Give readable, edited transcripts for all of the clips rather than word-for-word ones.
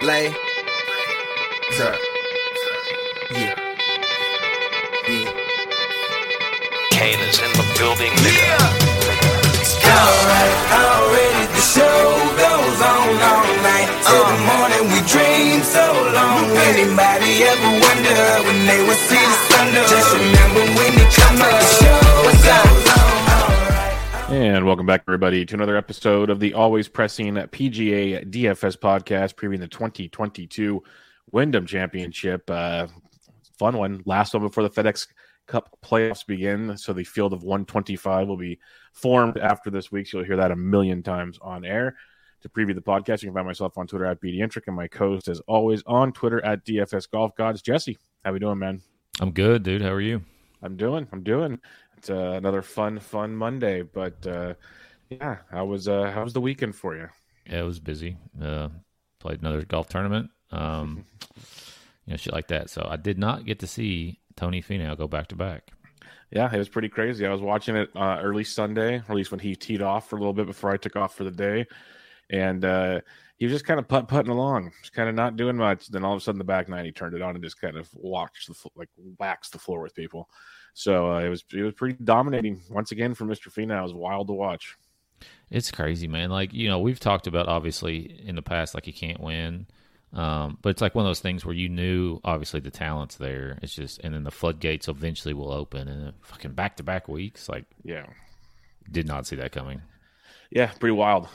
Lay. Sir. Yeah. Yeah. Kane is in the building, nigga. Alright, already the show goes on all night. Till the morning we dream so long. Anybody ever wonder when they would see the sun? Just remember when they come up, the show goes on. And welcome back, everybody, to another episode of the Always Pressing PGA DFS podcast, previewing the 2022 Wyndham Championship. Fun one. Last one before the FedEx Cup playoffs begin. So the field of 125 will be formed after this week. So you'll hear that a million times on air. To preview the podcast, you can find myself on Twitter at BDintric and my co-host, as always, on Twitter at DFS Golf Gods. Jesse, how we doing, man? I'm good, dude. How are you? I'm doing. It's another fun Monday, but yeah, how was the weekend for you? Yeah, it was busy. Played another golf tournament, shit like that. So I did not get to see Tony Finau go back to back. Yeah, it was pretty crazy. I was watching it early Sunday, or at least when he teed off for a little bit before I took off for the day, and he was just kind of putting along, just kind of not doing much. Then all of a sudden, the back nine, he turned it on and just kind of waxed the floor with people. So it was pretty dominating once again for Mr. Finau. It was wild to watch. It's crazy, man. Like, we've talked about, obviously, in the past, like, he can't win. But it's like one of those things where you knew, obviously, the talent's there. It's just, and then the floodgates eventually will open. And fucking back-to-back weeks, like, yeah, did not see that coming. Yeah, pretty wild.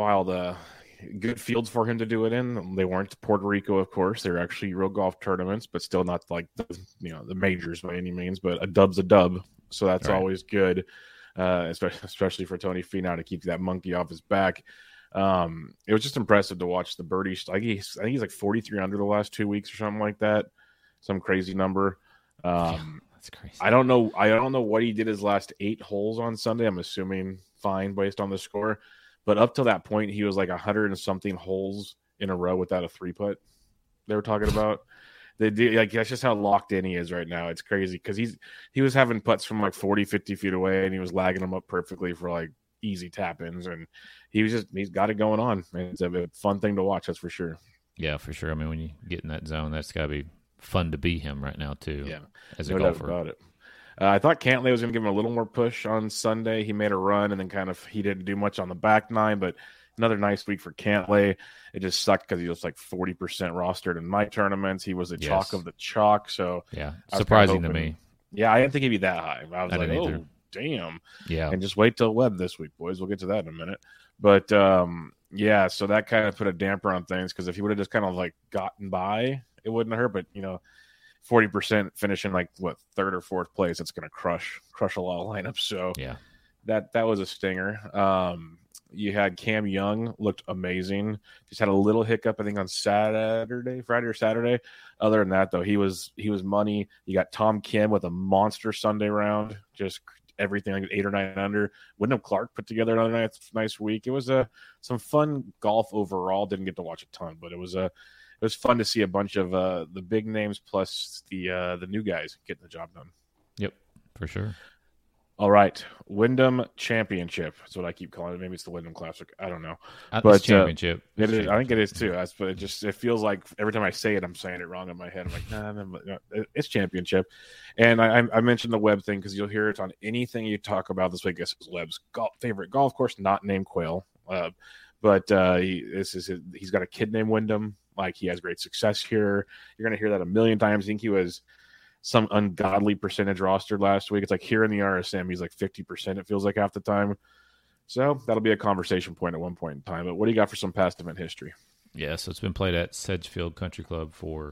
Good fields for him to do it in. They weren't Puerto Rico, of course. They're actually real golf tournaments, but still not like the majors by any means. But a dub's a dub, so that's right. Always good, especially for Tony Finau to keep that monkey off his back. It was just impressive to watch the birdies. I think he's like 43 under the last 2 weeks or something like that, some crazy number. That's crazy. I don't know what he did his last 8 holes on Sunday. I'm assuming fine based on the score. But up till that point, he was like 100 and something holes in a row without a 3-putt. They were talking about. That's just how locked in he is right now. It's crazy because he was having putts from like 40, 50 feet away, and he was lagging them up perfectly for like easy tap-ins, and he's got it going on. And it's a fun thing to watch, that's for sure. Yeah, for sure. I mean, when you get in that zone, that's got to be fun to be him right now too. Yeah, as a no golfer. doubt about it. I thought Cantlay was going to give him a little more push on Sunday. He made a run, and then he didn't do much on the back nine, but another nice week for Cantlay. It just sucked because he was like 40% rostered in my tournaments. He was the chalk of the chalk. So yeah, surprising to me. Yeah, I didn't think he'd be that high. I was like, either. Oh, damn. Yeah. And just wait till Webb this week, boys. We'll get to that in a minute. But yeah, so that kind of put a damper on things because if he would have just kind of like gotten by, it wouldn't hurt. But 40% finishing like third or fourth place, it's going to crush a lot of lineups. So yeah, that was a stinger. You had Cam Young, looked amazing. Just had a little hiccup, I think, on Friday or Saturday. Other than that, though, he was money. You got Tom Kim with a monster Sunday round, just everything like 8 or 9 under. Wyndham Clark put together another nice week. It was some fun golf overall. Didn't get to watch a ton, but it was fun to see a bunch of the big names plus the new guys getting the job done. Yep, for sure. All right, Wyndham Championship. That's what I keep calling it. Maybe it's the Wyndham Classic. I don't know. But championship. It is. I think it is too. But it feels like every time I say it, I'm saying it wrong in my head. I'm like, no, it's championship. And I mentioned the Webb thing because you'll hear it on anything you talk about this week. This is Webb's favorite golf course, not named Quail. But he's got a kid named Wyndham. Like, he has great success here. You're going to hear that a million times. I think he was some ungodly percentage rostered last week. It's like here in the RSM, he's like 50%, it feels like, half the time. So that'll be a conversation point at one point in time. But what do you got for some past event history? Yeah, so it's been played at Sedgefield Country Club for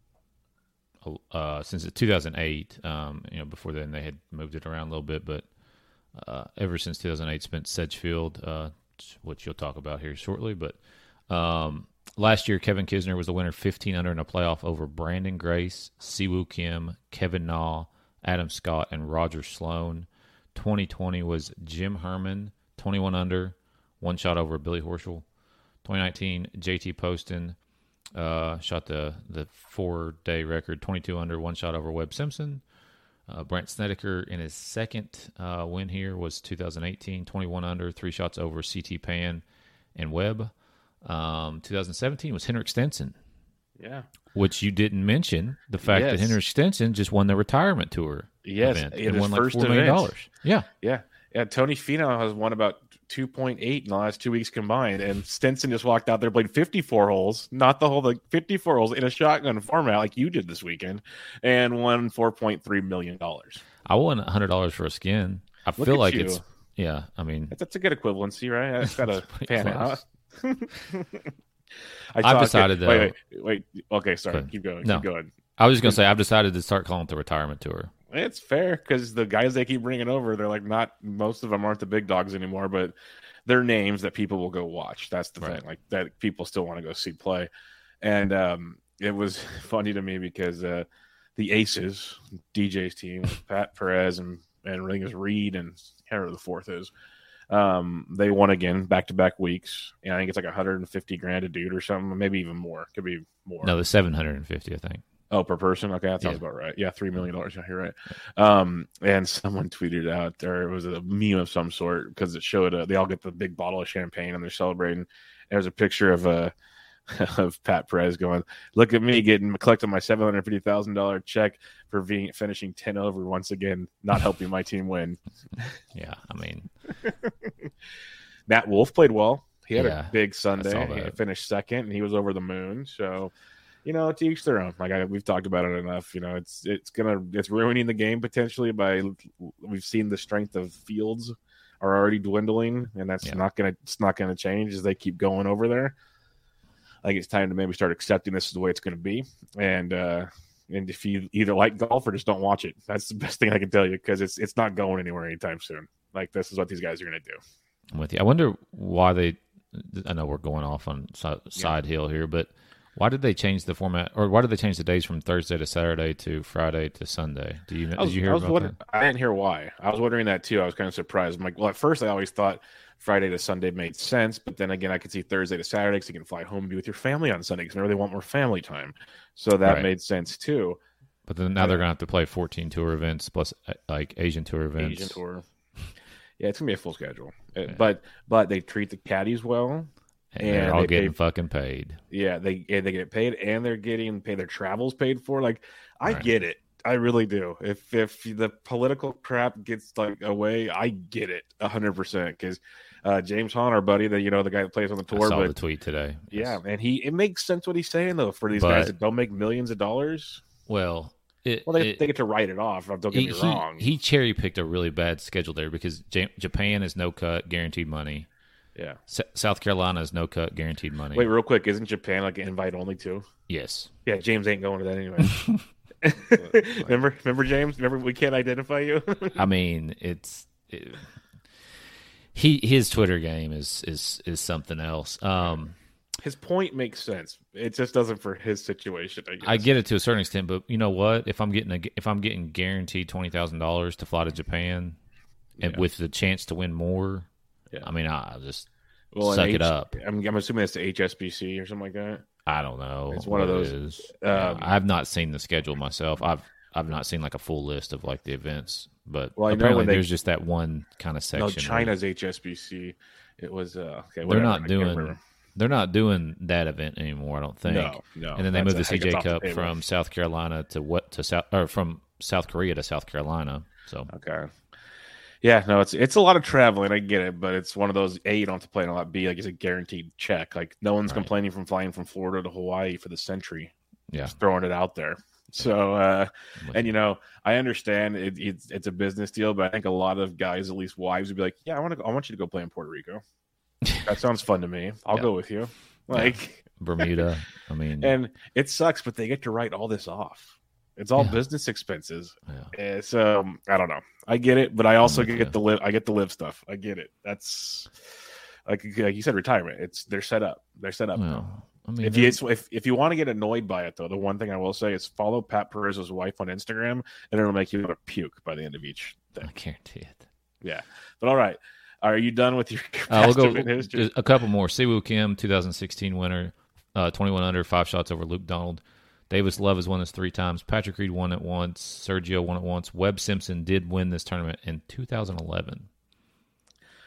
since 2008. Before then they had moved it around a little bit, but ever since 2008, it's been Sedgefield, which you'll talk about here shortly. But last year, Kevin Kisner was the winner, 15 under in a playoff over Brandon Grace, Siwoo Kim, Kevin Na, Adam Scott, and Roger Sloan. 2020 was Jim Herman, 21 under, one shot over Billy Horschel. 2019, JT Poston shot the 4-day record, 22 under, one shot over Webb Simpson. Brent Snedeker in his second win here was 2018, 21 under, 3 shots over CT Pan and Webb. 2017 was Henrik Stenson, Yeah. which you didn't mention the fact that Yes. Henrik Stenson just won the retirement tour Yes, event in and his won like first $4 million. event. Yeah. Yeah. Yeah. Tony Finau has won about 2.8 in the last 2 weeks combined. And Stenson just walked out there, played 54 holes, not the whole, like 54 holes in a shotgun format like you did this weekend, and won $4.3 million. I won $100 for a skin. I Look feel at like you. it's, yeah, I mean, That's a good equivalency, right? That's got to pretty pan close. out. I've decided, though. Wait. Okay, sorry. Good. Keep going. No. Keep going. I was just going to say, I've decided to start calling it the retirement tour. It's fair because the guys they keep bringing over, they're like not, most of them aren't the big dogs anymore, but they're names that people will go watch. That's the Right. thing, like that people still want to go see play. And it was funny to me because the Aces, DJ's team, Pat Perez and I think it's Reed and whoever the fourth is, they won again back-to-back weeks. And I think it's like 150 grand a dude or something, maybe even more. Could be more. No, the 750, I think. Oh, per person? Okay, that sounds Yeah. about right. Yeah, $3 million. Yeah, you're right. And someone tweeted out there, it was a meme of some sort because it showed they all get the big bottle of champagne and they're celebrating. There's a picture of of Pat Perez going, "Look at me collecting my $750,000 check for finishing 10 over once again, not helping my team win." Yeah, I mean, Matt Wolf played well. He had Yeah, a big saw Sunday. He that. finished second, and he was over the moon. So, to each their own. Like we've talked about it enough. It's ruining the game potentially by we've seen the strength of fields are already dwindling, and that's Yeah. it's not gonna change as they keep going over there. I think it's time to maybe start accepting this is the way it's going to be, and if you either like golf or just don't watch it, that's the best thing I can tell you because it's not going anywhere anytime soon. Like this is what these guys are going to do. I'm with you. I wonder why they. I know we're going off on side hill here, but why did they change the format, or why did they change the days from Thursday to Saturday to Friday to Sunday? Did you hear about that? I didn't hear why. I was wondering that too. I was kind of surprised. I'm like, well, at first I always thought Friday to Sunday made sense, but then again, I could see Thursday to Saturday because you can fly home and be with your family on Sunday because remember they want more family time, so that Right. made sense too. But then now they're going to have to play 14 tour events plus like Asian tour events. Asian tour. Yeah, it's gonna be a full schedule, but they treat the caddies well. And they're all they getting pay- fucking paid. Yeah, they get paid, and they're getting paid. Their travels paid for. Like, I Right. get it. I really do. If the political crap gets like away, I get it 100% because James Hahn, our buddy, the guy that plays on the I tour, saw but the tweet today. yeah, and it makes sense what he's saying though for these But- guys that don't make millions of dollars. Well, They get to write it off. Don't get me wrong. He cherry picked a really bad schedule there because Japan is no cut, guaranteed money. Yeah. South Carolina is no cut, guaranteed money. Wait, real quick, isn't Japan like invite only too? Yes. Yeah, James ain't going to that anyway. remember James? Remember we can't identify you. I mean, his Twitter game is something else. His point makes sense. It just doesn't for his situation. I guess. I get it to a certain extent, but you know what? If I'm getting guaranteed $20,000 to fly to Japan, and with the chance to win more, Yeah. I mean, I'll just Well, suck it up. I'm assuming it's the HSBC or something like that. I don't know. It's one of what it those, is. Yeah, um, I've not seen the schedule myself. I've not seen like a full list of like the events, but Well, I know apparently when they- there's just that one kind of section. No, where China's HSBC. It was okay. They're Whatever, I not can't doing. remember. They're not doing that event anymore. I don't think. No. And then they moved the That's- I think CJ it's off the Cup table. from South Carolina from South Korea to South Carolina. So Okay. Yeah, no, it's a lot of traveling. I get it, but it's one of those A, you don't have to play in a lot. B, like it's a guaranteed check. Like no one's Right. complaining from flying from Florida to Hawaii for the Century. yeah, Just throwing it out there. So, and I understand it's a business deal, but I think a lot of guys, at least wives, would be like, "Yeah, I want you to go play in Puerto Rico. That sounds fun to me. I'll Yeah. go with you." Like, Bermuda. I mean, and it sucks, but they get to write all this off. It's all Yeah. business expenses. yeah. So I don't know. I get it, but I also with you. get the live. I get the live stuff. I get it. That's like you said, retirement. They're set up. They're set up. Well, I mean, If you want to get annoyed by it, though, the one thing I will say is follow Pat Perez's wife on Instagram, and it'll make you want to puke by the end of each I thing. guarantee it. Yeah. But all right, are you done with your We'll past go event history? just a couple more. Siwoo Kim, 2016 winner, 21 under, 5 shots over Luke Donald. Davis Love has won this 3 times. Patrick Reed won it once. Sergio won it once. Webb Simpson did win this tournament in 2011.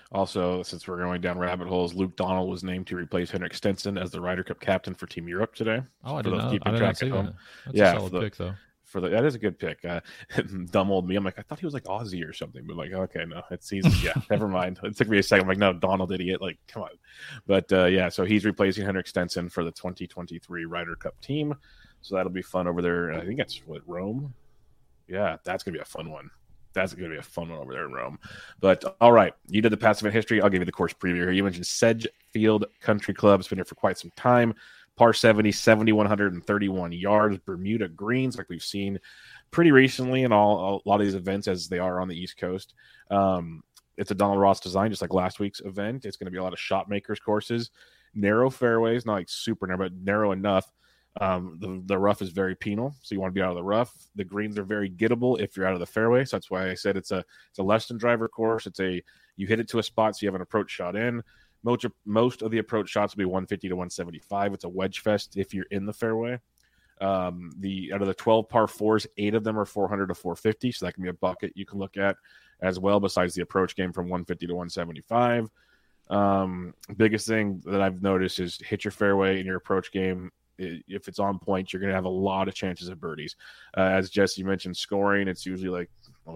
Also, since we're going down rabbit holes, Luke Donald was named to replace Henrik Stenson as the Ryder Cup captain for Team Europe today. Oh, I For didn't those know. keeping I did track not see at home. that. That's Yeah, a solid pick, though. That is a good pick. Dumb old me. I'm like, I thought he was like Aussie or something, but like, okay, no, yeah, never mind. It took me a second. I'm like, no, Donald idiot. Like, come on. But yeah, so he's replacing Henrik Stenson for the 2023 Ryder Cup team. So that'll be fun over there. I think that's what, Rome. Yeah, that's gonna be a fun one. That's going to be a fun one over there in Rome. But all right, you did the past event history. I'll give you the course preview here. You mentioned Sedgefield Country Club. It's been here for quite some time. Par 70, 7,131 yards. Bermuda greens, like we've seen pretty recently in a lot of these events as they are on the East Coast. It's a Donald Ross design, just like last week's event. It's going to be a lot of shot makers courses. Narrow fairways, not like super narrow, but narrow enough. The rough is very penal, so you want to be out of the rough. The greens are very gettable if you're out of the fairway, so that's why I said it's a less than driver course. You hit it to a spot, so you have an approach shot in. Most of the approach shots will be 150 to 175. It's a wedge fest if you're in the fairway. Out of the 12 par fours, 8 of them are 400 to 450, so that can be a bucket you can look at as well. Besides the approach game from 150 to 175. Biggest thing that I've noticed is hit your fairway in your approach game. If it's on point, you're going to have a lot of chances of birdies. As Jesse mentioned, scoring, it's usually like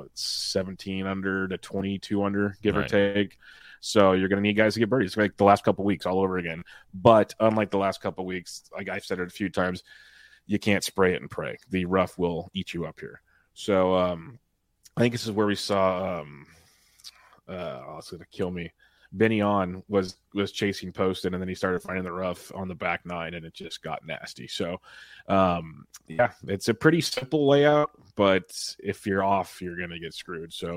17 under to 22 under, give or take. So you're going to need guys to get birdies. It's like the last couple of weeks all over again. But unlike the last couple of weeks, like I've said it a few times, you can't spray it and pray. The rough will eat you up here. So I think this is where we saw it's going to kill me. Benny On was chasing Poston, and then he started finding the rough on the back nine, and it just got nasty. So, yeah, it's a pretty simple layout, but if you're off, you're going to get screwed. So,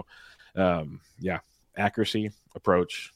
yeah, accuracy, approach,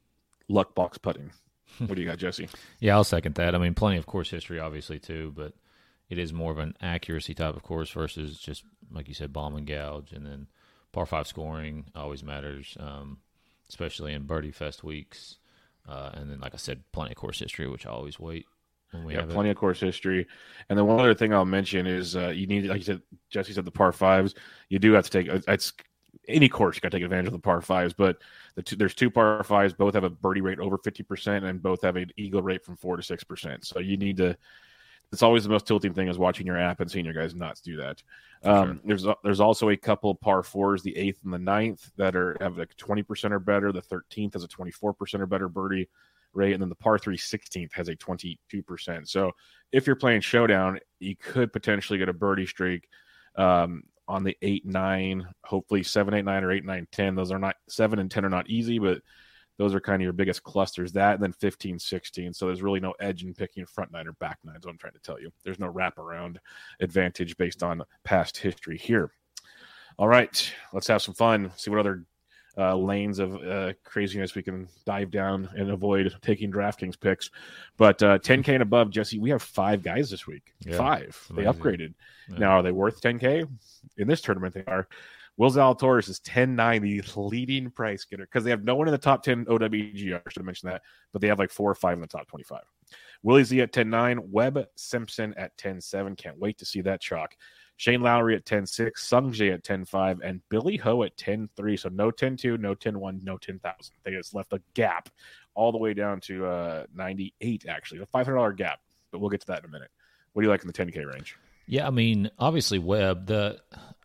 luck box putting. What do you got, Jesse? Yeah, I'll second that. I mean, plenty of course history, obviously, too, but it is more of an accuracy type of course versus just, like you said, bomb and gouge. And then par 5 scoring always matters. Especially in birdie fest weeks. And then, like I said, plenty of course history, which I always wait when we have plenty of course history. And then one other thing I'll mention is you need, like you said, Jesse said, the par 5s. You do have to take it's any course you got to take advantage of the par 5s, but there's 2 par 5s. Both have a birdie rate over 50%, and both have an eagle rate from 4 to 6%. So you need to. It's always the most tilting thing is watching your app and seeing your guys not do that. Sure. There's also a couple par 4s, the 8th and the 9th, that have like 20% or better. The 13th has a 24% or better birdie rate, and then the par 3 16th has a 22%. So if you're playing showdown, you could potentially get a birdie streak on the 8, 9, hopefully 7, 8, 9, or 8, 9, 10. Those are not 7 and 10 are not easy, but those are kind of your biggest clusters. That and then 15, 16. So there's really no edge in picking front 9 or back 9 is what I'm trying to tell you. There's no wraparound advantage based on past history here. All right, let's have some fun. See what other lanes of craziness we can dive down and avoid taking DraftKings picks. But 10K and above, Jesse, we have 5 guys this week. Yeah, 5. They upgraded. Yeah. Now, are they worth 10K? In this tournament, they are. Will Zalatoris is 10.9, the leading price getter, because they have no one in the top 10 OWGR. I should have mentioned that, but they have like 4 or 5 in the top 25. Willie Z at 10.9, Webb Simpson at 10.7. Can't wait to see that chalk. Shane Lowry at 10.6, Sung Jae at 10.5, and Billy Ho at 10.3. So no 10.2, no 10.1, no 10,000. They just left a gap all the way down to 98, actually. A $500 gap, but we'll get to that in a minute. What do you like in the 10K range? Yeah, I mean, obviously Webb, the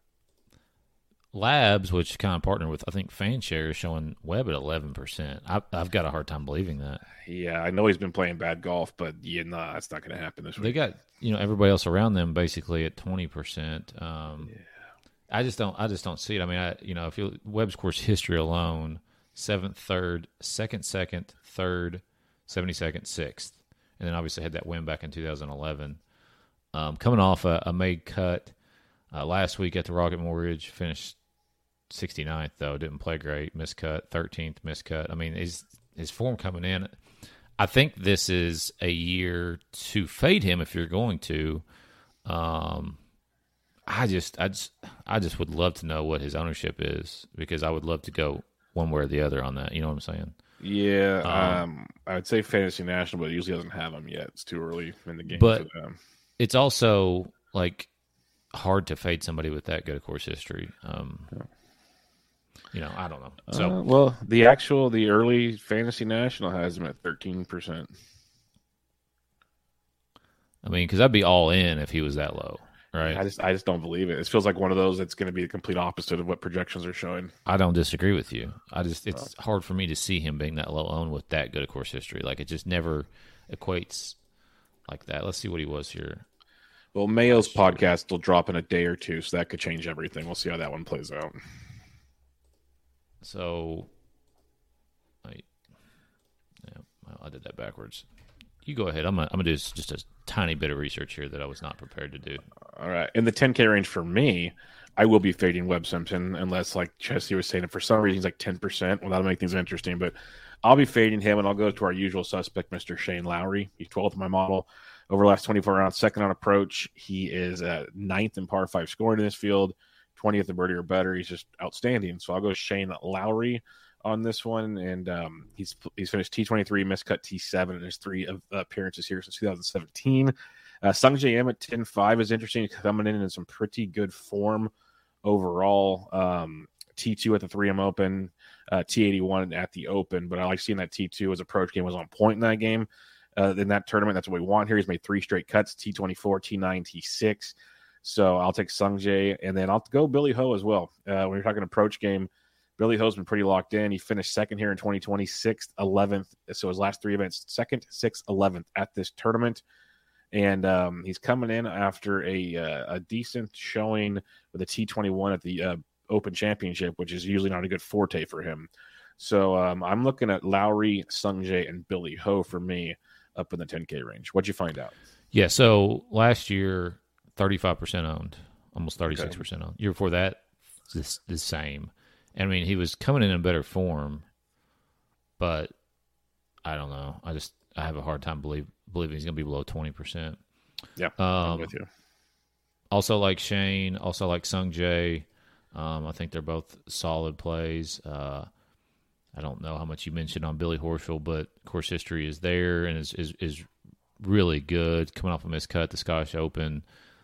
Labs, which kind of partner with, I think, FanShare, is showing Webb at 11%. I've got a hard time believing that. Yeah, I know he's been playing bad golf, but that's not going to happen this week. They got everybody else around them basically at 20%. I just don't see it. I mean, if you Webb's course history alone, 7th, 3rd, 2nd, 3rd, 72nd, 6th, and then obviously had that win back in 2011. Coming off a made cut last week at the Rocket Mortgage, finished 69th though, didn't play great, miscut, 13th, miscut. I mean, his form coming in. I think this is a year to fade him if you're going to. I just would love to know what his ownership is, because I would love to go one way or the other on that. You know what I'm saying? Yeah, I would say Fantasy National, but it usually doesn't have them yet. It's too early in the game but for them. It's also like hard to fade somebody with that good a course history. I don't know. So well, the early fantasy national has him at 13%. I mean, because I'd be all in if he was that low, right? I just don't believe it. It feels like one of those that's going to be the complete opposite of what projections are showing. I don't disagree with you. It's hard for me to see him being that low owned with that good a course history. Like, it just never equates like that. Let's see what he was here. Well, Mayo's podcast will drop in a day or two, so that could change everything. We'll see how that one plays out. So, I did that backwards. You go ahead. I'm gonna do just a tiny bit of research here that I was not prepared to do. All right. In the 10K range for me, I will be fading Webb Simpson unless, like Jesse was saying, for some reason he's like 10%. Well, that'll make things interesting. But I'll be fading him, and I'll go to our usual suspect, Mr. Shane Lowry. He's 12th in my model over the last 24 rounds, second on approach. He is 9th in par 5 scoring in this field, 20th in birdie or better. He's just outstanding. So I'll go Shane Lowry on this one, and he's finished T23, miscut T7 in his 3 appearances here since 2017. Sungjae Im at 10-5 is interesting, coming in some pretty good form overall. T2 at the 3M Open, T81 at the Open, but I like seeing that T2 his approach game was on point in that game. In that tournament, that's what we want here. He's made 3 straight cuts, T24, T9, T6. So I'll take Sungjae, and then I'll go Billy Ho as well. When you're talking approach game, Billy Ho's been pretty locked in. He finished second here in 2020, 6th, 11th. So his last 3 events, 2nd, 6th, 11th at this tournament. And he's coming in after a decent showing with a T21 at the Open Championship, which is usually not a good forte for him. So I'm looking at Lowry, Sungjae, and Billy Ho for me up in the 10K range. What'd you find out? Yeah, so last year, 35% owned, almost 36% owned. Year before that, the same. I mean, he was coming in better form, but I don't know. I have a hard time believing he's going to be below 20%. Yeah, I'm with you. Also like Shane, also like Sungjae. I think they're both solid plays. I don't know how much you mentioned on Billy Horschel, but course history is there and is really good. Coming off a miscut, the Scottish Open.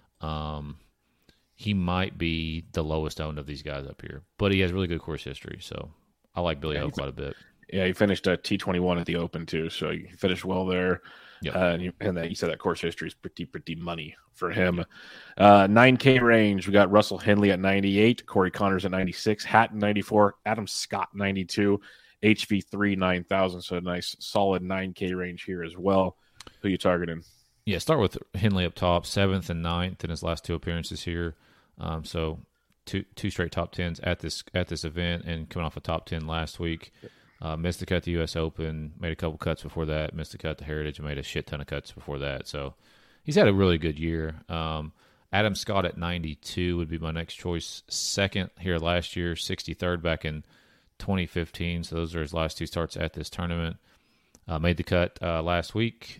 He might be the lowest owned of these guys up here, but he has really good course history. So I like Billy Ho quite a bit. Yeah, he finished a T21 at the Open too, so he finished well there. Yep. And that you said that course history is pretty money for him. 9K range, we got Russell Henley at 98, Corey Connors at 96, Hatton 94, Adam Scott 92, HV3 9,000. So a nice solid 9K range here as well. Who you targeting? Yeah, start with Henley up top, 7th and 9th in his last 2 appearances here. So two straight top 10s at this event, and coming off a top 10 last week. Missed the cut at the U.S. Open, made a couple cuts before that, missed the cut at the Heritage, and made a shit ton of cuts before that. So he's had a really good year. Adam Scott at 92 would be my next choice. 2nd here last year, 63rd back in 2015. So those are his last 2 starts at this tournament. Made the cut last week.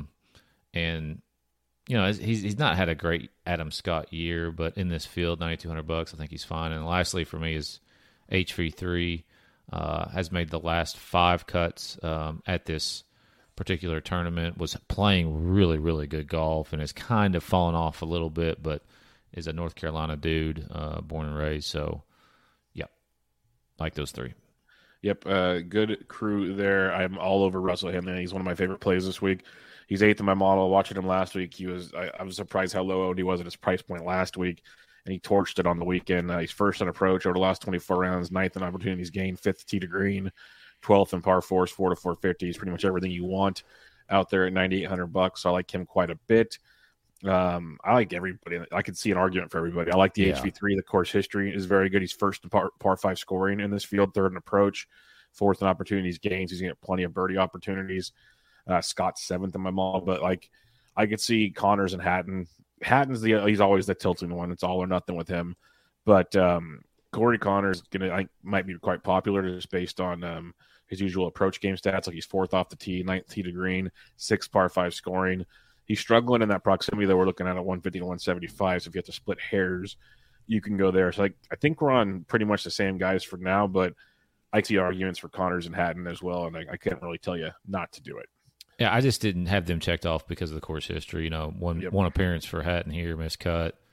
And, he's not had a great Adam Scott year, but in this field, $9,200, I think he's fine. And lastly for me is HV3. Has made the last 5 cuts at this particular tournament, was playing really, really good golf, and has kind of fallen off a little bit, but is a North Carolina dude, born and raised. So, yeah, like those 3. Yep, good crew there. I'm all over Russell Henley. He's one of my favorite plays this week. He's 8th in my model. Watching him last week, I was surprised how low owned he was at his price point last week. And he torched it on the weekend. He's 1st on approach over the last 24 rounds, 9th in opportunities gained, 5th tee to green, 12th in par 4s, 4 to 450. He's pretty much everything you want out there at $9,800. So I like him quite a bit. I like everybody. I could see an argument for everybody. I like the HV3. The course history is very good. He's 1st in par 5 scoring in this field, 3rd in approach, 4th in opportunities gains. He's going to get plenty of birdie opportunities. Scott's 7th in my model, but I could see Connors and Hatton. Hatton's he's always the tilting one. It's all or nothing with him. But Corey Connors might be quite popular just based on his usual approach game stats. Like he's 4th off the tee, 9th tee to green, 6th par 5 scoring. He's struggling in that proximity that we're looking at 150 to 175. So if you have to split hairs, you can go there. So I think we're on pretty much the same guys for now, but I see arguments for Connors and Hatton as well, and I can't really tell you not to do it. Yeah, I just didn't have them checked off because of the course history. One appearance for Hatton here, miscut.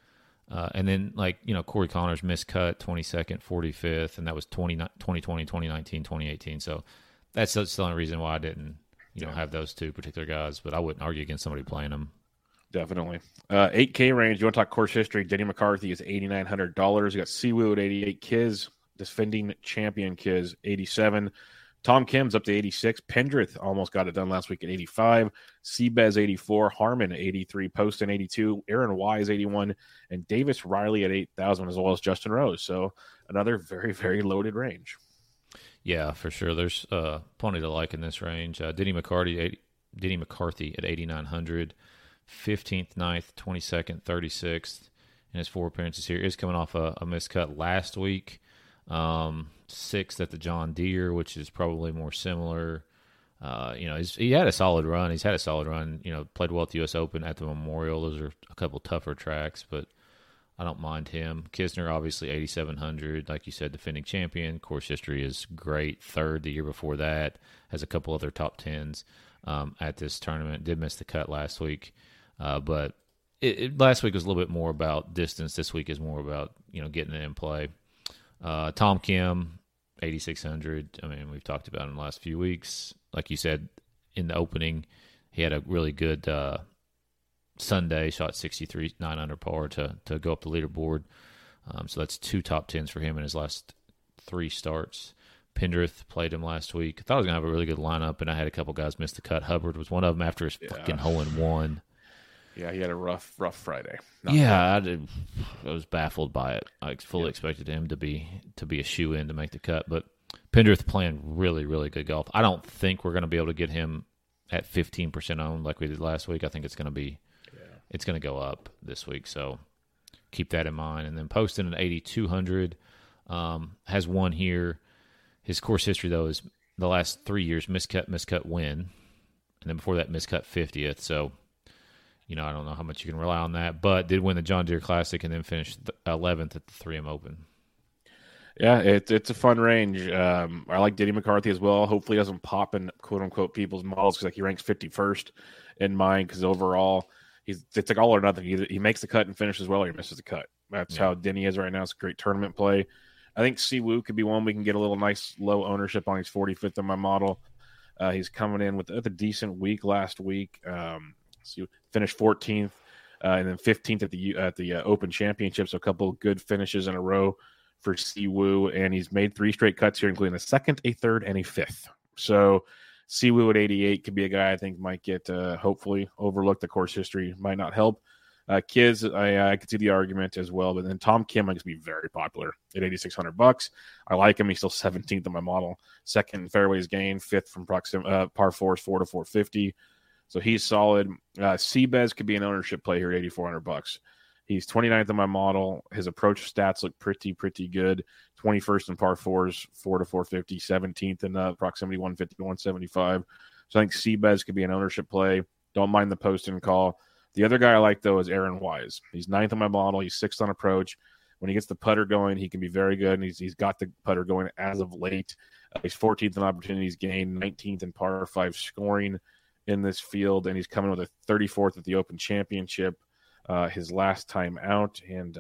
And then, Corey Connors miscut 22nd, 45th, and that was 2020, 2019, 2018. So that's the only reason why I didn't, have those two particular guys. But I wouldn't argue against somebody playing them. Definitely. 8K range. You want to talk course history? Denny McCarthy is $8,900. You got Siwoo at 88. Kiz, defending champion Kiz, 87. Tom Kim's up to 86. Pendrith almost got it done last week at 85. Seabez 84. Harmon 83. Poston 82. Aaron Wise 81. And Davis Riley at 8,000, as well as Justin Rose. So another very, very loaded range. Yeah, for sure. There's plenty to like in this range. Denny McCarthy at 8,900. 15th, 9th, 22nd, 36th in his 4 appearances here. Is coming off a miscut last week. 6th at the John Deere, which is probably more similar. He had a solid run. He's had a solid run. Played well at the U.S. Open, at the Memorial. Those are a couple tougher tracks, but I don't mind him. Kisner, obviously, 8,700. Like you said, defending champion. Course history is great. 3rd the year before that. Has a couple other top 10s at this tournament. Did miss the cut last week. But last week was a little bit more about distance. This week is more about, getting it in play. Tom Kim, 8,600. I mean, we've talked about him in the last few weeks. Like you said, in the opening, he had a really good Sunday, shot 63, 9 under par to go up the leaderboard. So that's 2 top 10s for him in his last 3 starts. Pendrith played him last week. I thought I was going to have a really good lineup, and I had a couple guys miss the cut. Hubbard was one of them after his fucking hole-in-one. Yeah, he had a rough Friday. I was baffled by it. I fully expected him to be a shoe-in to make the cut, but Pendrith playing really, really good golf. I don't think we're going to be able to get him at 15% owned like we did last week. I think it's going to go up this week, so keep that in mind. And then Poston at 8,200 has one here. His course history, though, is the last 3 years, miscut, win. And then before that, miscut 50th. So, I don't know how much you can rely on that. But did win the John Deere Classic and then finished 11th at the 3M Open. Yeah, it's a fun range. I like Denny McCarthy as well. Hopefully he doesn't pop in quote-unquote people's models because he ranks 51st in mine because overall it's like all or nothing. Either he makes the cut and finishes well or he misses the cut. That's how Denny is right now. It's a great tournament play. I think Siwoo could be one we can get a little nice low ownership on. He's 45th in my model. He's coming in with a decent week last week. So finished 14th and then 15th at the Open Championship. So a couple of good finishes in a row for Siwoo, and he's made 3 straight cuts here, including a 2nd, a 3rd, and a 5th. So Siwoo at 88 could be a guy I think might get hopefully overlooked. The course history might not help. Kids, I could see the argument as well, but then Tom Kim might be very popular at $8,600. I like him. He's still 17th in my model. 2nd fairways gain, 5th from par 4s, 4 to 450. So he's solid. Seabez could be an ownership play here at $8,400. He's 29th in my model. His approach stats look pretty good. 21st in par 4s, 4 to 450. 17th in proximity 150 to 175. So I think Seabez could be an ownership play. Don't mind the Poston call. The other guy I like, though, is Aaron Wise. He's 9th in my model. He's 6th on approach. When he gets the putter going, he can be very good, and he's got the putter going as of late. He's 14th in opportunities gained, 19th in par 5 scoring in this field, and he's coming with a 34th at the Open Championship his last time out. And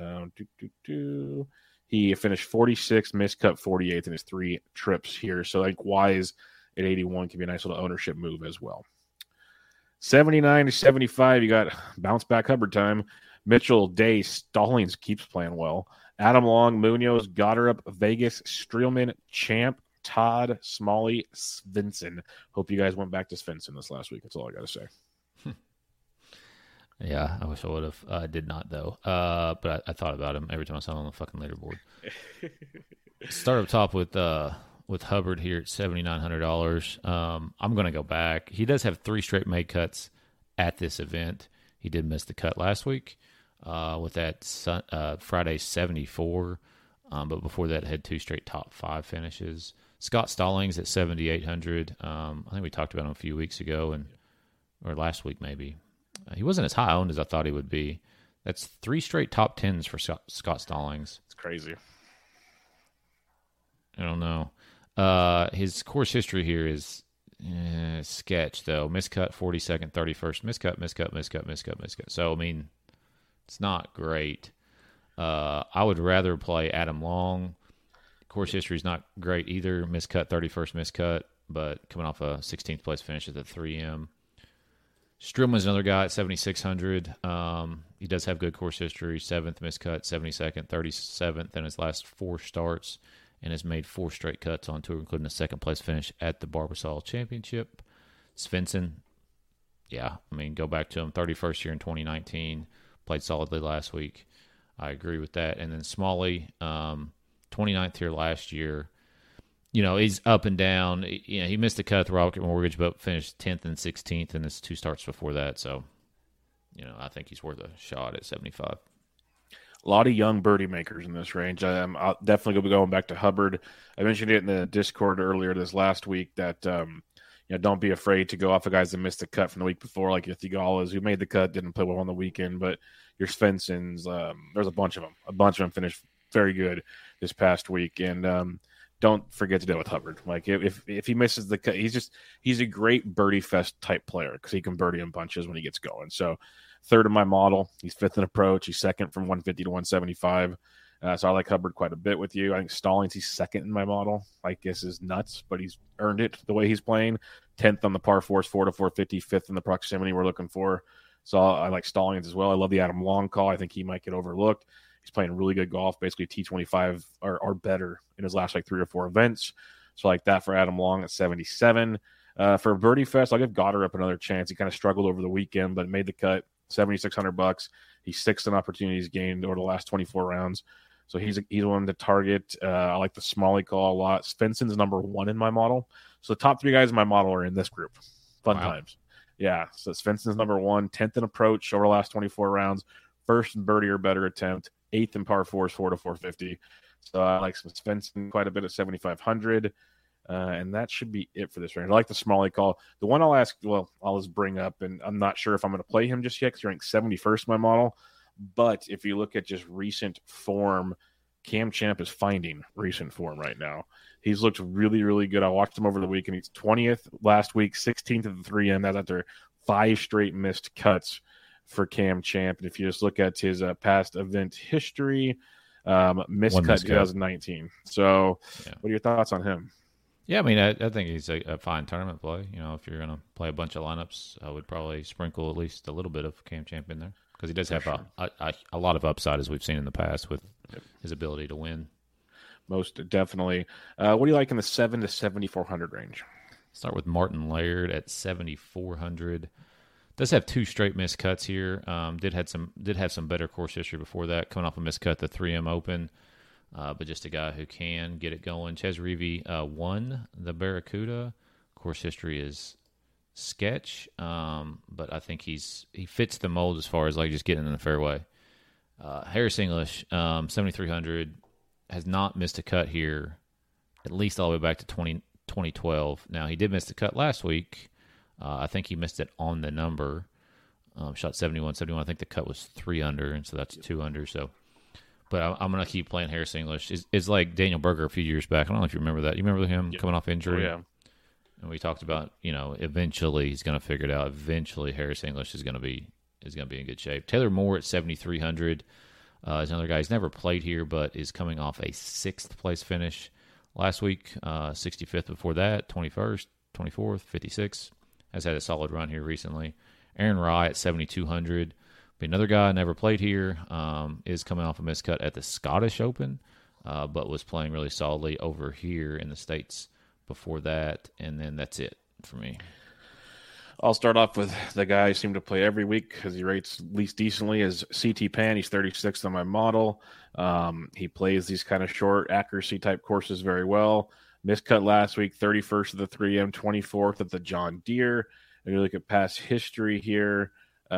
he finished 46th, miscut 48th in his 3 trips here. So I think Wise at 81 can be a nice little ownership move as well. 79 to 75, you got bounce back Hubbard time. Mitchell, Day, Stallings keeps playing well. Adam Long, Munoz, Goddard, Vegas, Streelman, Champ, Todd, Smalley, Svensson. Hope you guys went back to Svensson this last week. That's all I got to say. Yeah, I wish I would have. I did not, though. But I thought about him every time I saw him on the fucking leaderboard. Start up top with Hubbard here at $7,900. I'm going to go back. He does have 3 straight made cuts at this event. He did miss the cut last week with that Friday 74. But before that, had 2 straight top 5 finishes. Scott Stallings at 7,800. I think we talked about him a few weeks ago, or last week maybe. He wasn't as high owned as I thought he would be. That's 3 straight top 10s for Scott Stallings. It's crazy. I don't know. His course history here is sketch, though. Miscut 42nd, 31st. Miscut. So, I mean, it's not great. I would rather play Adam Long. Course history is not great either. Miscut, 31st miscut, but coming off a 16th place finish at the 3M. Strillman's another guy at 7,600. He does have good course history. 7th miscut, 72nd, 37th in his last 4 starts, and has made 4 straight cuts on tour, including a 2nd place finish at the Barbasol Championship. Svensson, yeah, I mean, go back to him. 31st year in 2019. Played solidly last week. I agree with that. And then Smalley, 29th here last year. You know, he's up and down. You know, he missed the cut at the Rocket Mortgage, but finished 10th and 16th in his 2 starts before that. So, you know, I think he's worth a shot at 75. A lot of young birdie makers in this range. I'll definitely go be going back to Hubbard. I mentioned it in the Discord earlier this last week that don't be afraid to go off of guys that missed the cut from the week before, like your Thigalas, who made the cut, didn't play well on the weekend, but your Svenssons, there's a bunch of them. A bunch of them finished very good this past week, and don't forget to deal with Hubbard. Like if he misses the cut, he's a great birdie fest type player because he can birdie in bunches when he gets going. So 3rd in my model, he's 5th in approach, he's 2nd from 150 to 175. So I like Hubbard quite a bit with you. I think Stallings, he's 2nd in my model. I guess is nuts, but he's earned it the way he's playing. 10th on the par 4s, 4 to 450, 5th in the proximity we're looking for. So I like Stallings as well. I love the Adam Long call. I think he might get overlooked. He's playing really good golf, basically T25 or better in his last 3 or 4 events. So I like that for Adam Long at 77. For Birdie Fest, I'll give Goddard another chance. He kind of struggled over the weekend, but made the cut. $7,600. He's 6th in opportunities gained over the last 24 rounds. So he's one to target. I like the Smalley call a lot. Svensson's number 1 in my model. So the top 3 guys in my model are in this group. Fun times. Yeah. So Svensson's number 1, 10th in approach over the last 24 rounds, 1st in birdie or better attempt, 8th in par 4s, 4 to 450. So I like some Svensson quite a bit at 7,500. And that should be it for this range. I like the Smalley call. The one I'll just bring up, and I'm not sure if I'm going to play him just yet because he ranked 71st in my model. But if you look at just recent form, Cam Champ is finding recent form right now. He's looked really, really good. I watched him over the weekend. He's 20th last week, 16th at the 3M. That's after 5 straight missed cuts for Cam Champ. And if you just look at his past event history, missed cut 2019. So What are your thoughts on him? Yeah, I mean, I think he's a fine tournament play. You know, if you're going to play a bunch of lineups, I would probably sprinkle at least a little bit of Cam Champ in there because he does have a lot of upside, as we've seen in the past, with his ability to win. Most definitely. What do you like in the 7 to 7,400 range? Start with Martin Laird at 7,400. Does have 2 straight missed cuts here. Did have some better course history before that, coming off a missed cut the 3M Open. But just a guy who can get it going. Ches Reavie won the Barracuda. Course history is sketch, but I think he fits the mold as far as just getting in the fairway. Harris English, 7,300, has not missed a cut here, at least all the way back to 2012. Now, he did miss the cut last week. I think he missed it on the number. Shot 71. I think the cut was 3 under, and so that's 2 under. So. But I'm going to keep playing Harris English. It's like Daniel Berger a few years back. I don't know if you remember that. You remember him coming off injury? Oh, yeah. And we talked about, eventually he's going to figure it out. Eventually Harris English is going to be in good shape. Taylor Moore at 7,300 is another guy. He's never played here, but is coming off a 6th place finish last week. 65th before that, 21st, 24th, 56th. Has had a solid run here recently. Aaron Rye at 7,200. But another guy never played here, is coming off a miscut at the Scottish Open, but was playing really solidly over here in the States before that, and then that's it for me. I'll start off with the guy I seem to play every week because he rates least decently is CT Pan. He's 36th on my model. He plays these kind of short accuracy type courses very well. Miscut last week, 31st at the 3M, 24th at the John Deere. And you look at past history here.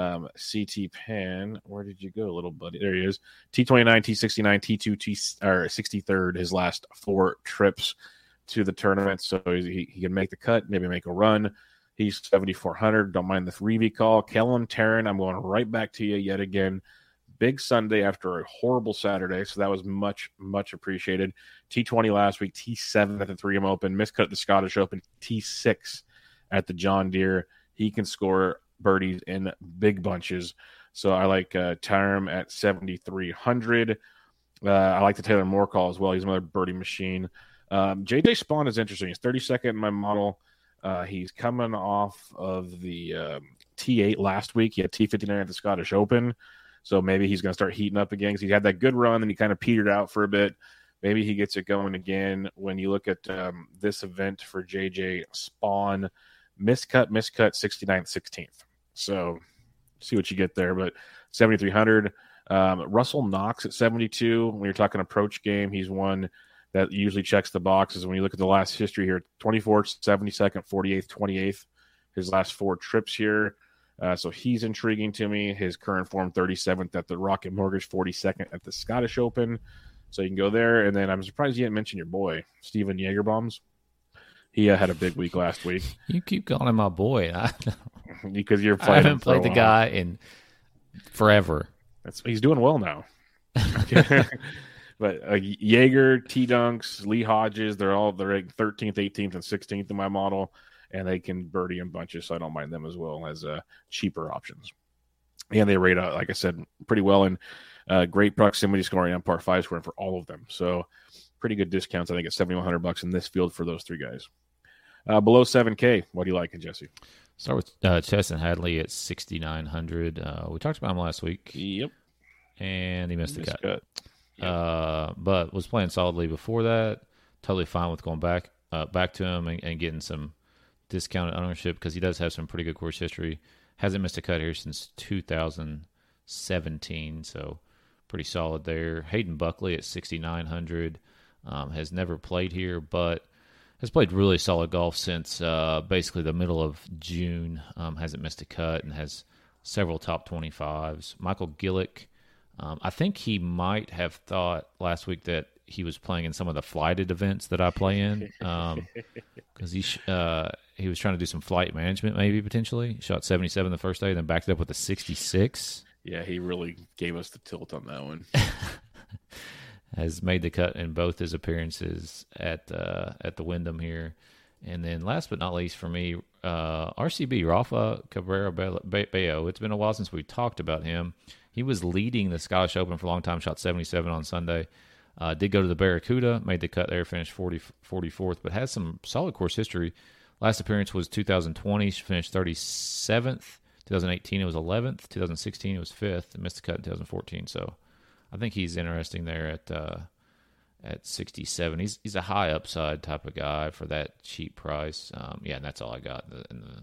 CT Pan, where did you go, little buddy? There he is. T29, T69, T2, or 63rd his last 4 trips to the tournament. So he can make the cut, maybe make a run. He's 7,400. Don't mind the Reavie call. Kellen Tarrant, I'm going right back to you yet again. Big Sunday after a horrible Saturday, so that was much, much appreciated. T20 last week, T7 at the 3M Open, miscut at the Scottish Open, T6 at the John Deere. He can score birdies in big bunches. So I like Tyrum at 7,300. I like the Taylor Moore call as well. He's another birdie machine. JJ Spawn is interesting. He's 32nd in my model. He's coming off of the T8 last week. He had T59 at the Scottish Open. So maybe he's going to start heating up again because he had that good run and he kind of petered out for a bit. Maybe he gets it going again. When you look at this event for JJ Spawn, miscut, 69th, 16th. So see what you get there. But 7,300. Russell Knox at 72. When you're talking approach game, he's one that usually checks the boxes. When you look at the last history here, 24th, 72nd, 48th, 28th, his last 4 trips here. So he's intriguing to me. His current form, 37th at the Rocket Mortgage, 42nd at the Scottish Open. So you can go there. And then I'm surprised you didn't mention your boy, Steven Jagerbombs. He had a big week last week. You keep calling him my boy. Because you're I playing haven't played the guy in forever. He's doing well now. But Jaeger, T-Dunks, Lee Hodges, they're ranked 13th, 18th, and 16th in my model, and they can birdie in bunches, so I don't mind them as well as cheaper options. And they rate out, like I said, pretty well in great proximity scoring and par 5 scoring for all of them. So pretty good discounts, I think, at $7,100 in this field for those 3 guys. Below 7K, what do you like, Jesse? Start with Chesson Hadley at 6,900. We talked about him last week. Yep. And he missed the cut. Yep. But was playing solidly before that. Totally fine with going back to him and getting some discounted ownership because he does have some pretty good course history. Hasn't missed a cut here since 2017, so pretty solid there. Hayden Buckley at 6,900 has never played here, but has played really solid golf since basically the middle of June. Hasn't missed a cut and has several top 25s. Michael Gillick, I think he might have thought last week that he was playing in some of the flighted events that I play in because he was trying to do some flight management maybe potentially. Shot 77 the first day, then backed it up with a 66. Yeah, he really gave us the tilt on that one. Has made the cut in both his appearances at the Wyndham here. And then last but not least for me, RCB, Rafa Cabrera Bello. It's been a while since we talked about him. He was leading the Scottish Open for a long time, shot 77 on Sunday. Did go to the Barracuda, made the cut there, finished 44th, but has some solid course history. Last appearance was 2020, finished 37th. 2018, it was 11th. 2016, it was 5th. And missed the cut in 2014. So I think he's interesting there at 67. He's a high upside type of guy for that cheap price. And that's all I got in the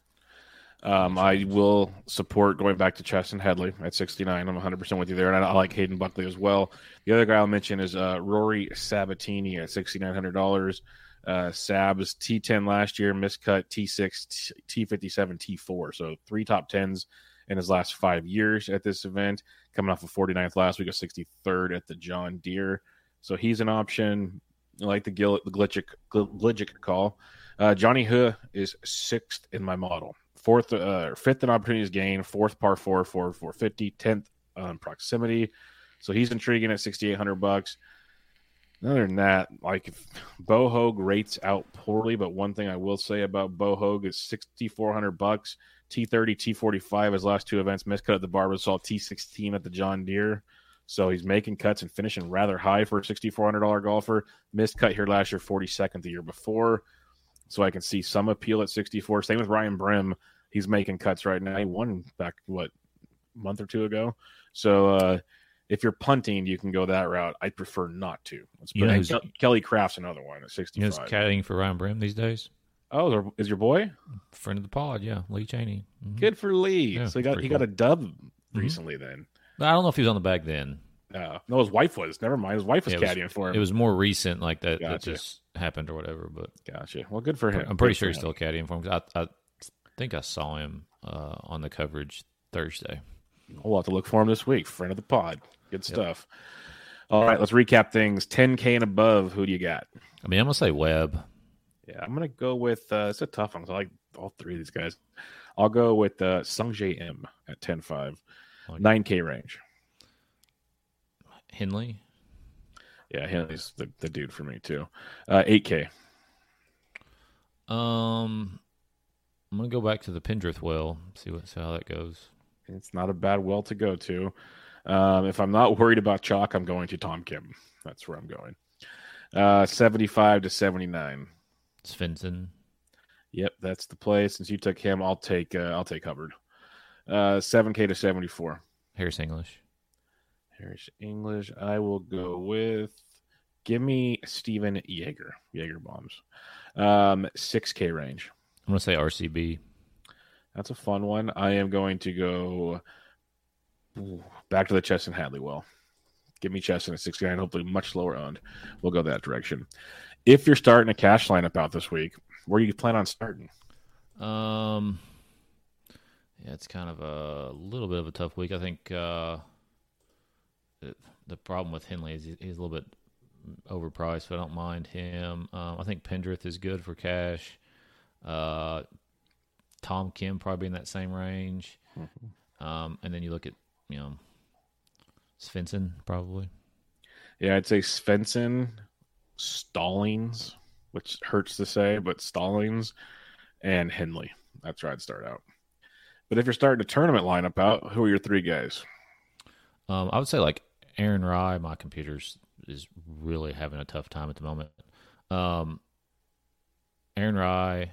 I will support going back to Chesson Hadley at 69. I'm 100% with you there, and I like Hayden Buckley as well. The other guy I'll mention is Rory Sabatini at $6,900. Sab's T10 last year, miscut T6, T57, T4. So 3 top 10s in his last 5 years at this event. Coming off of 49th last week, a 63rd at the John Deere. So he's an option. I like the Glitchick call. Johnny Huh is 6th in my model. 5th in opportunities gained, 4th par 4, 450, 10th on proximity. So he's intriguing at $6,800. Other than that, like Bo Hoag rates out poorly, but one thing I will say about Bo Hoag is $6,400. T30, T45 his last 2 events, miscut at the Barbasol, T16 at the John Deere. So he's making cuts and finishing rather high for a $6,400 golfer. Missed cut here last year, 42nd the year before. So I can see some appeal at 64. Same with Ryan Brim. He's making cuts right now. He won back, a month or 2 ago. So if you're punting, you can go that route. I prefer not to. Kelly Craft's another one at 65. You know who's caddying for Ryan Brim these days? Oh, is your boy? Friend of the pod, yeah. Lee Chaney. Mm-hmm. Good for Lee. Yeah, so he got a dub recently then. I don't know if he was on the bag then. No, his wife was. Never mind. His wife was caddying for him. It was more recent, like that. Gotcha. That just happened or whatever. But gotcha. Well, good for him. I'm pretty sure he's still caddying for him. I think I saw him on the coverage Thursday. We'll have to look for him this week. Friend of the pod. Good stuff. All right, let's recap things. 10K and above. Who do you got? I mean, I'm gonna say Webb. Yeah, I'm gonna go with. It's a tough one. I like all 3 of these guys. I'll go with Sungjae M at 10.5, 9K range. Henley. Yeah, Henley's the dude for me too. 8K. I'm gonna go back to the Pendrith well. See how that goes. It's not a bad well to go to. If I'm not worried about chalk, I'm going to Tom Kim. That's where I'm going. 75 to 79. Svensson. Yep, that's the play. Since you took him, I'll take Hubbard. 7K to 74. Harris English. Harris English. I will go with. Give me Steven Jaeger. Jaeger bombs. 6K range. I'm gonna say RCB. That's a fun one. I am going to go back to the Chesson Hadley well. Give me Chesson at 69, hopefully much lower owned. We'll go that direction. If you're starting a cash lineup out this week, where do you plan on starting? Yeah, it's kind of a little bit of a tough week. I think the problem with Henley is he's a little bit overpriced, but I don't mind him. I think Pendrith is good for cash. Tom Kim probably in that same range. And then you look at, Svensson probably. Yeah, I'd say Svensson, Stallings, which hurts to say, but Stallings and Henley. That's where I'd start out. But if you're starting a tournament lineup out, who are your three guys? I would say like Aaron Rye. My computer is really having a tough time at the moment. Aaron Rye,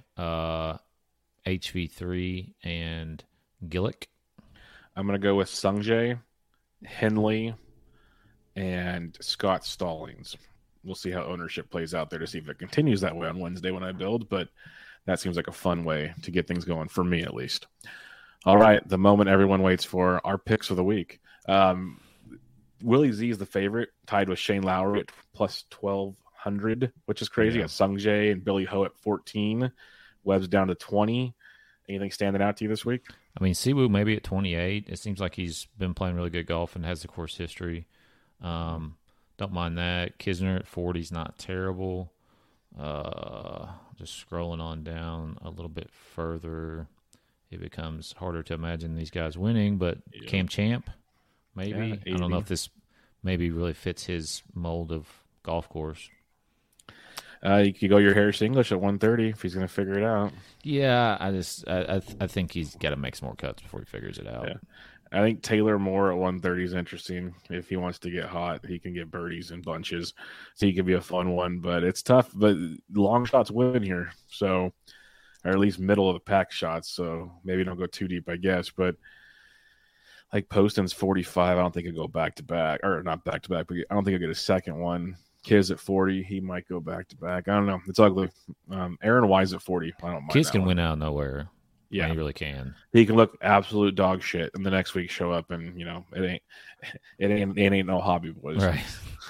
HV3, and Gillick. I'm going to go with Sungjae, Henley, and Scott Stallings. We'll see how ownership plays out there to see if it continues that way on Wednesday when I build, but that seems like a fun way to get things going, for me at least. All right, the moment everyone waits for, our picks of the week. Willie Z is the favorite, tied with Shane Lowry at plus 1,200, which is crazy. Yeah. Got Sungjae and Billy Ho at 14. Webb's down to 20. Anything standing out to you this week? I mean, Siwoo maybe at 28. It seems like he's been playing really good golf and has the course history. Don't mind that. Kisner at 40 is not terrible. Just scrolling on down a little bit further, it becomes harder to imagine these guys winning, but Yeah. Cam Champ, maybe. Yeah, I don't know if this maybe really fits his mold of golf course. You could go your Harris English at 130 if he's going to figure it out. Yeah, I think he's got to make some more cuts before he figures it out. Yeah. I think Taylor Moore at 130 is interesting. If he wants to get hot, he can get birdies in bunches. So he could be a fun one, but it's tough. But long shots win here. So, or at least middle of the pack shots. So maybe don't go too deep, I guess. But like Poston's 45. I don't think he'll go back to back, or not back to back, but I don't think he'll get a second one. Kiz at 40. He might go back to back. I don't know. It's ugly. Aaron Wise at 40. I don't mind. Kids can one. win out of nowhere. Yeah, he really can. He can look absolute dog shit, and the next week show up, and it ain't no hobby boys. Right.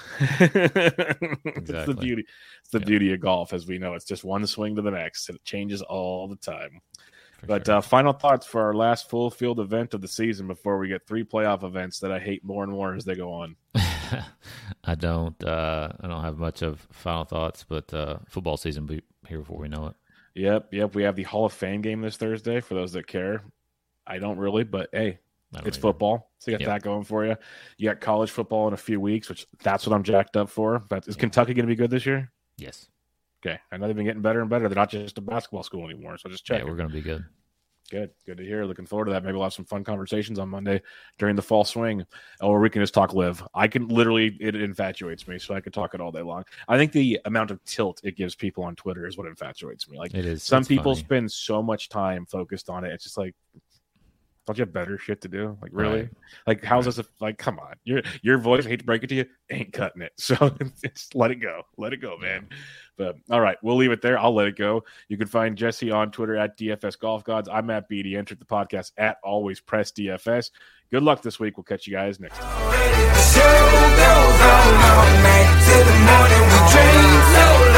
It's the Exactly. beauty. It's the beauty of golf, as we know. It's just one swing to the next, and it changes all the time. For But sure. final thoughts for our last full field event of the season before we get 3 playoff events that I hate more and more as they go on. I don't have much of final thoughts, but football season will be here before we know it. Yep. We have the Hall of Fame game this Thursday for those that care. I don't really, but hey, I don't it's either. football. So you got that going for you. You got college football in a few weeks, which that's what I'm jacked up for. But is Kentucky going to be good this year? Yes. Okay. I know they've been getting better and better. They're not just a basketball school anymore. So just check. Yeah, we're going to be good. Good to hear. Looking forward to that. Maybe we'll have some fun conversations on Monday during the fall swing, or we can just talk live. I can literally, it infatuates me, so I could talk it all day long. I think the amount of tilt it gives people on Twitter is what infatuates me. Like, It is. some it's people funny. spend so much time focused on it. It's just like, don't you have better shit to do? Like, really? Right. Like, how's this? Like, come on. Your voice, I hate to break it to you, ain't cutting it. So just let it go. Let it go, man. But all right, we'll leave it there. I'll let it go. You can find Jesse on Twitter at DFS Golf Gods. I'm Matt Beatty. Enter the podcast at Always Press DFS. Good luck this week. We'll catch you guys next time. The show goes on all night till the morning we dream so long.